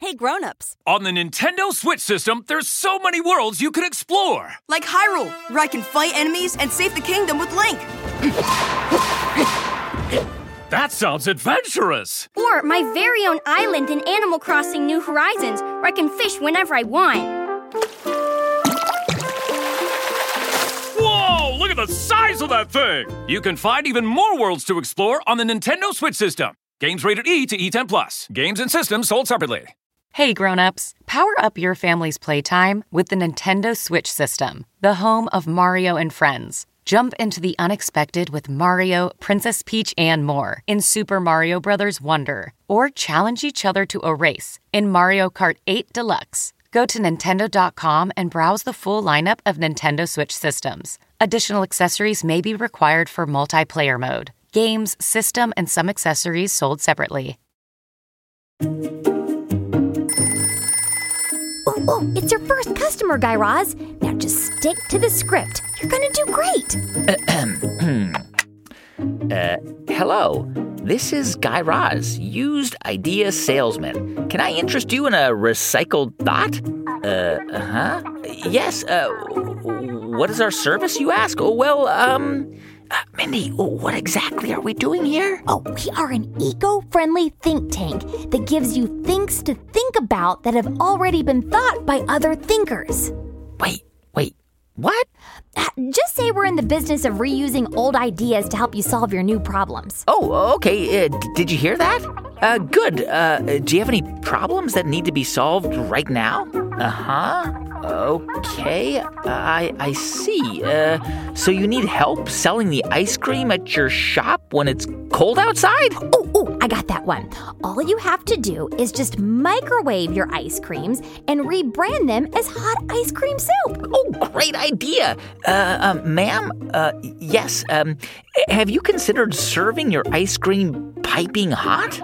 Hey, grown-ups. On the Nintendo Switch system, there's so many worlds you can explore. Like Hyrule, where I can fight enemies and save the kingdom with Link. That sounds adventurous. Or my very own island in Animal Crossing New Horizons, where I can fish whenever I want. Whoa, look at the size of that thing. You can find even more worlds to explore on the Nintendo Switch system. Games rated E to E10+. Games and systems sold separately. Hey grown-ups, power up your family's playtime with the Nintendo Switch system, the home of Mario and Friends. Jump into the unexpected with Mario, Princess Peach, and more in Super Mario Bros. Wonder. Or challenge each other to a race in Mario Kart 8 Deluxe. Go to Nintendo.com and browse the full lineup of Nintendo Switch systems. Additional accessories may be required for multiplayer mode. Games, system, and some accessories sold separately. Oh, it's your first customer, Guy Raz. Now just stick to the script. You're gonna do great. Hello. This is Guy Raz, used idea salesman. Can I interest you in a recycled thought? Yes, what is our service, you ask? Oh, well, Mindy, what exactly are we doing here? Oh, we are an eco-friendly think tank that gives you things to think about that have already been thought by other thinkers. Wait, what? Just say we're in the business of reusing old ideas to help you solve your new problems. Oh, okay. Did you hear that? Good. Do you have any problems that need to be solved right now? Okay, I see. So you need help selling the ice cream at your shop when it's cold outside? Oh, I got that one. All you have to do is just microwave your ice creams and rebrand them as hot ice cream soup. Oh, great idea. Ma'am, yes, have you considered serving your ice cream piping hot?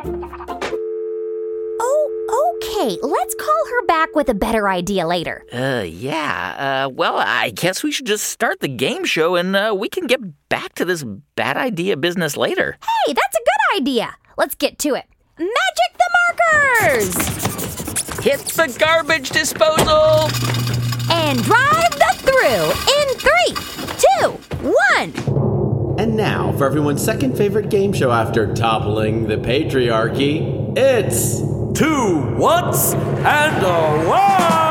Okay, let's call her back with a better idea later. Yeah. Well, I guess we should just start the game show and we can get back to this bad idea business later. Hey, that's a good idea. Let's get to it. Magic the markers! Hit the garbage disposal! And drive the through in 3, 2, 1. And now, for everyone's second favorite game show after toppling the patriarchy, it's 2 Whats and a Wow!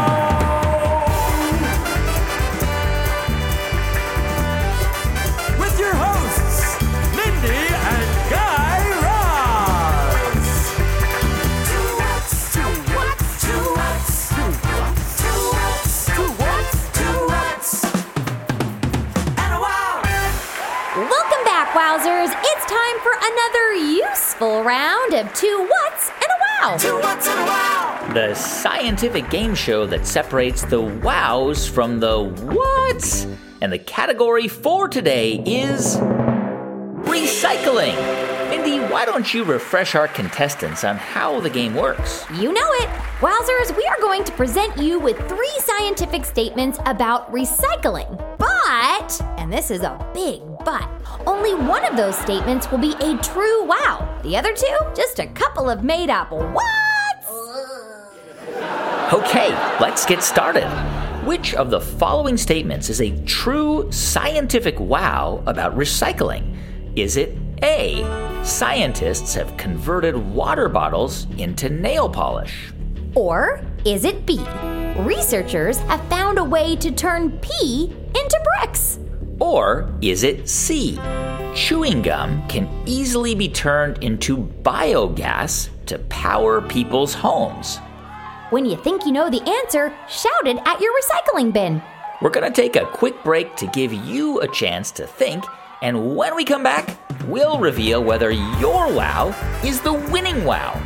With your hosts, Mindy and Guy Raz. 2 Whats, 2 Whats, 2 Whats, 2 Whats, 2 Whats, 2 Whats, 2 Whats, and a Wow! Welcome back, Wowzers. It's time for another useful round of 2 Whats and a Wow. 2 Whats and a Wow! The scientific game show that separates the wows from the whats. And the category for today is recycling. Mindy, why don't you refresh our contestants on how the game works? You know it. Wowzers, we are going to present you with 3 scientific statements about recycling. But, and this is a big but, only one of those statements will be a true wow. The other 2, just a couple of made-up whats. Okay, let's get started. Which of the following statements is a true scientific wow about recycling? Is it A, scientists have converted water bottles into nail polish? Or is it B, researchers have found a way to turn pee into bricks? Or is it C, chewing gum can easily be turned into biogas to power people's homes? When you think you know the answer, shout it at your recycling bin. We're going to take a quick break to give you a chance to think, and when we come back, we'll reveal whether your wow is the winning wow.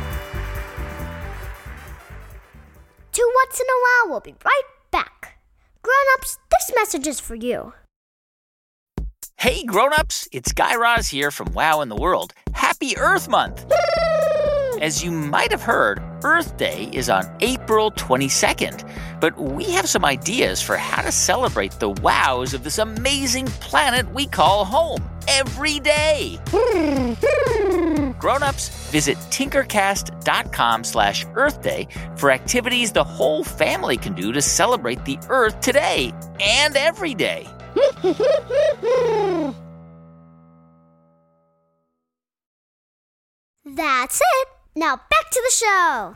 2 Whats and a Wow. We'll be right back. Grown-ups, this message is for you. Hey grown-ups, it's Guy Raz here from Wow in the World. Happy Earth Month! As you might have heard, Earth Day is on April 22nd, but we have some ideas for how to celebrate the wows of this amazing planet we call home every day. Grown-ups, visit tinkercast.com/Earth Day for activities the whole family can do to celebrate the Earth today and every day. That's it. Now back to the show.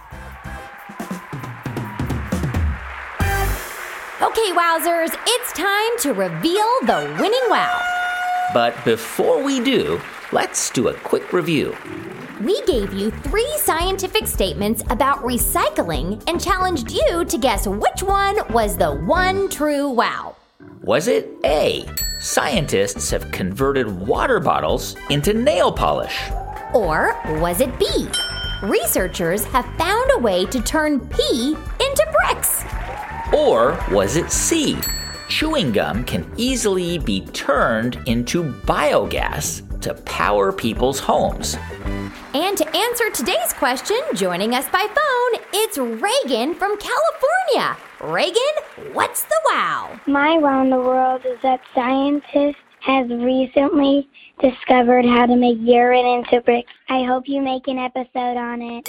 Okay, Wowzers, it's time to reveal the winning wow. But before we do, let's do a quick review. We gave you 3 scientific statements about recycling and challenged you to guess which one was the one true wow. Was it A, scientists have converted water bottles into nail polish? Or was it B, researchers have found a way to turn pee into bricks? Or was it C, chewing gum can easily be turned into biogas to power people's homes? And to answer today's question, joining us by phone, it's Reagan from California. Reagan, what's the wow? My wow in the world is that scientists have recently discovered how to make urine into bricks. I hope you make an episode on it.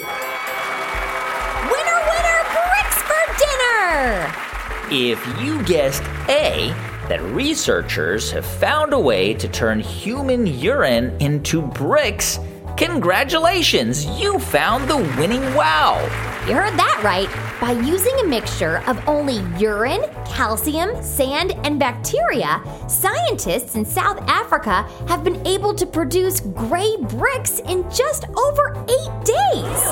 Winner, winner, bricks for dinner! If you guessed A, that researchers have found a way to turn human urine into bricks, congratulations, you found the winning wow. You heard that right. By using a mixture of only urine, calcium, sand, and bacteria, scientists in South Africa have been able to produce gray bricks in just over 8 days.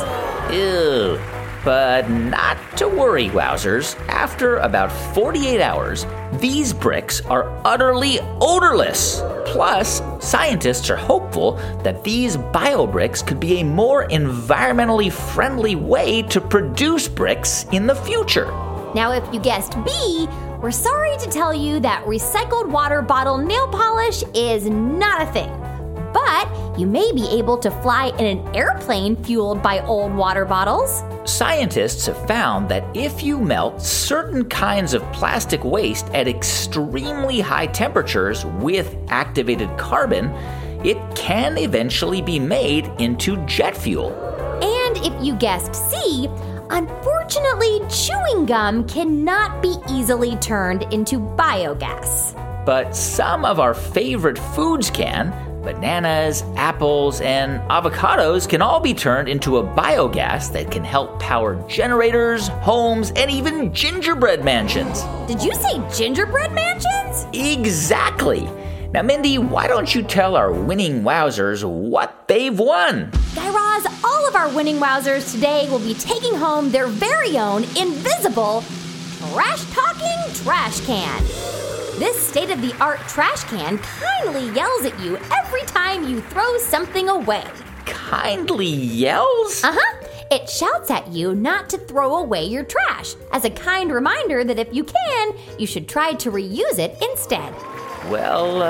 Ew. But not to worry, Wowzers. After about 48 hours, these bricks are utterly odorless. Plus, scientists are hopeful that these bio-bricks could be a more environmentally friendly way to produce bricks in the future. Now, if you guessed B, we're sorry to tell you that recycled water bottle nail polish is not a thing. But you may be able to fly in an airplane fueled by old water bottles. Scientists have found that if you melt certain kinds of plastic waste at extremely high temperatures with activated carbon, it can eventually be made into jet fuel. And if you guessed C, unfortunately, chewing gum cannot be easily turned into biogas. But some of our favorite foods can. Bananas, apples, and avocados can all be turned into a biogas that can help power generators, homes, and even gingerbread mansions. Did you say gingerbread mansions? Exactly. Now, Mindy, why don't you tell our winning Wowzers what they've won? Guy Raz, all of our winning Wowzers today will be taking home their very own invisible trash-talking trash can. This state-of-the-art trash can kindly yells at you every time you throw something away. Kindly yells? Uh-huh. It shouts at you not to throw away your trash, as a kind reminder that if you can, you should try to reuse it instead. Well,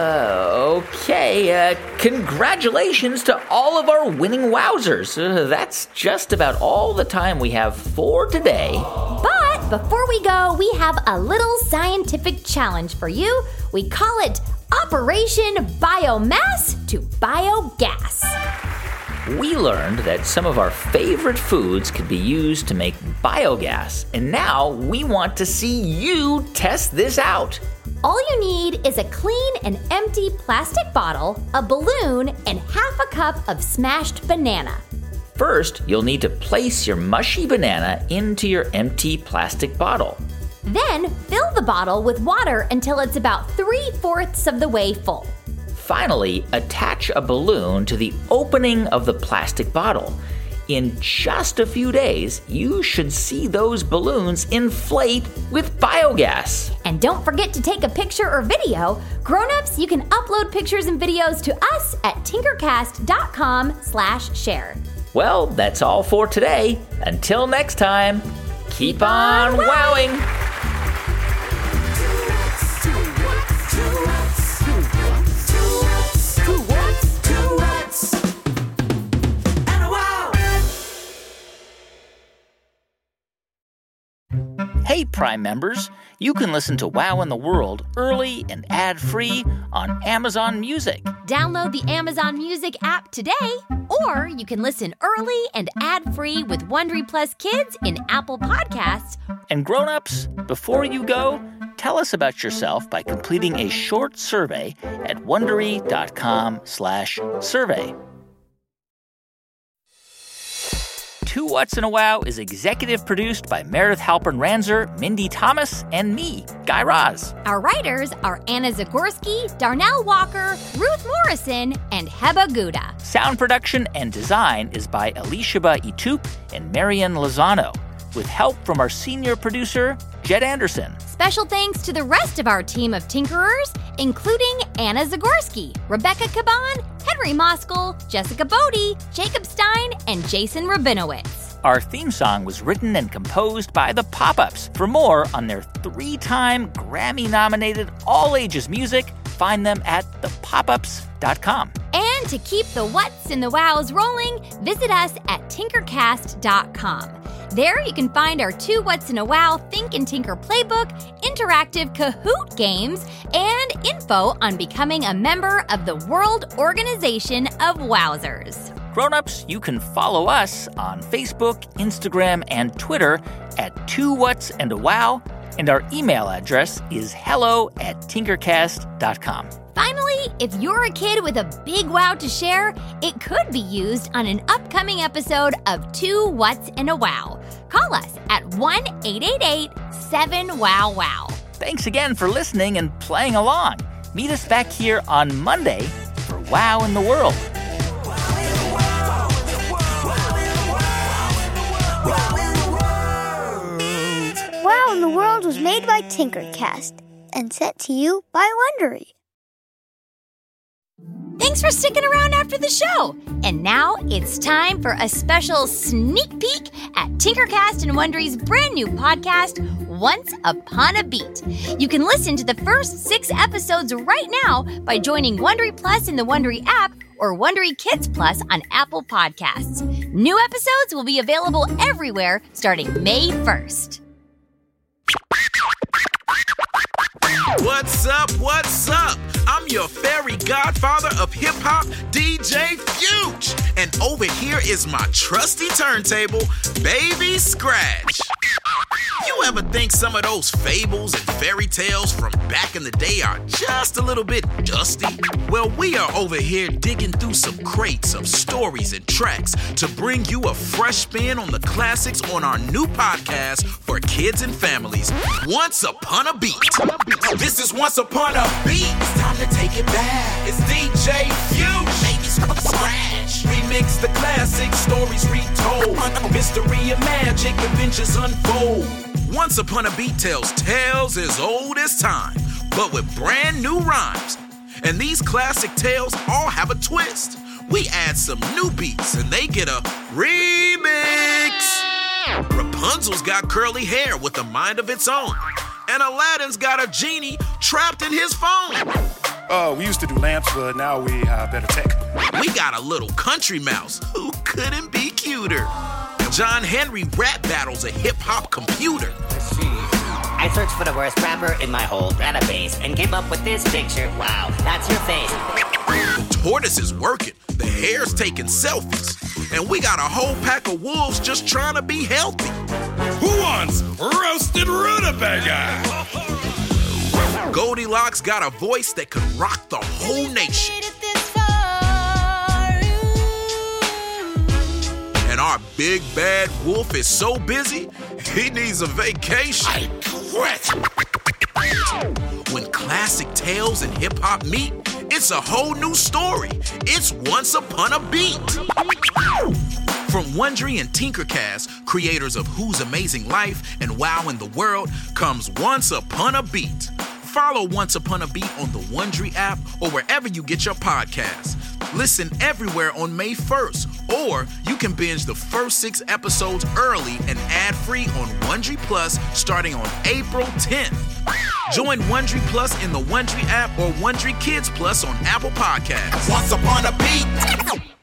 okay. Congratulations to all of our winning Wowzers. That's just about all the time we have for today. But before we go, we have a little scientific challenge for you. We call it Operation Biomass to Biogas. We learned that some of our favorite foods could be used to make biogas, and now we want to see you test this out. All you need is a clean and empty plastic bottle, a balloon, and half a cup of smashed banana. First, you'll need to place your mushy banana into your empty plastic bottle. Then, fill the bottle with water until it's about 3/4 of the way full. Finally, attach a balloon to the opening of the plastic bottle. In just a few days, you should see those balloons inflate with biogas. And don't forget to take a picture or video. Grown-ups, you can upload pictures and videos to us at tinkercast.com/share. Well, that's all for today. Until next time, keep on wowing! Hey, Prime members, you can listen to Wow in the World early and ad-free on Amazon Music. Download the Amazon Music app today, or you can listen early and ad-free with Wondery Plus Kids in Apple Podcasts. And grown-ups, before you go, tell us about yourself by completing a short survey at Wondery.com/survey. Two What's in a Wow is executive produced by Meredith Halpern-Ranzer, Mindy Thomas, and me, Guy Raz. Our writers are Anna Zagorski, Darnell Walker, Ruth Morrison, and Heba Gouda. Sound production and design is by Elishaba Itup and Marian Lozano, with help from our senior producer, Jed Anderson. Special thanks to the rest of our team of tinkerers, including Anna Zagorski, Rebecca Caban, Henry Moskal, Jessica Bodie, Jacob Stein, and Jason Rabinowitz. Our theme song was written and composed by The Pop-Ups. For more on their 3-time Grammy-nominated all-ages music, find them at thepopups.com. And to keep the What's in the Wows rolling, visit us at tinkercast.com. There you can find our Two What's in a Wow Think and Tinker Playbook, interactive Kahoot games, and info on becoming a member of the World Organization of Wowzers. Grown-ups, you can follow us on Facebook, Instagram, and Twitter at Two What's and a Wow, and our email address is hello@tinkercast.com. Finally, if you're a kid with a big wow to share, it could be used on an upcoming episode of Two What's in a Wow. Call us at 1-888-7-WOW-WOW. Thanks again for listening and playing along. Meet us back here on Monday for Wow in the World. Wow in the World was made by Tinkercast and sent to you by Wondery. Thanks for sticking around after the show. And now it's time for a special sneak peek at Tinkercast and Wondery's brand new podcast, Once Upon a Beat. You can listen to the first 6 episodes right now by joining Wondery Plus in the Wondery app or Wondery Kids Plus on Apple Podcasts. New episodes will be available everywhere starting May 1st. What's up? What's up? I'm your fairy godfather of hip-hop, DJ Fuge. And over here is my trusty turntable, Baby Scratch. You ever think some of those fables and fairy tales from back in the day are just a little bit dusty? Well, we are over here digging through some crates of stories and tracks to bring you a fresh spin on the classics on our new podcast for kids and families, Once Upon a Beat. This is Once Upon a Beat. It's time to take it back. It's DJ Fuge, Baby Scratch. Remix the classic stories retold. Mystery and magic adventures unfold. Once Upon a Beat tells tales as old as time, but with brand new rhymes. And these classic tales all have a twist. We add some new beats and they get a remix. Rapunzel's got curly hair with a mind of its own. And Aladdin's got a genie trapped in his phone. We used to do lamps, but now we better tech. We got a little country mouse who couldn't be cuter. John Henry rap battles a hip-hop computer. Let's see. I searched for the worst rapper in my whole database and came up with this picture. Wow, that's your face. The tortoise is working. The hare's taking selfies. And we got a whole pack of wolves just trying to be healthy. Who wants roasted rutabaga? Goldilocks got a voice that could rock the whole nation. And our big bad wolf is so busy, he needs a vacation. I quit. When classic tales and hip-hop meet, it's a whole new story. It's Once Upon a Beat. From Wondery and Tinkercast, creators of Who's Amazing Life and Wow in the World, comes Once Upon a Beat. Follow Once Upon a Beat on the Wondery app or wherever you get your podcasts. Listen everywhere on May 1st, or you can binge the first 6 episodes early and ad-free on Wondery Plus starting on April 10th. Join Wondery Plus in the Wondery app or Wondery Kids Plus on Apple Podcasts. Once Upon a Beat.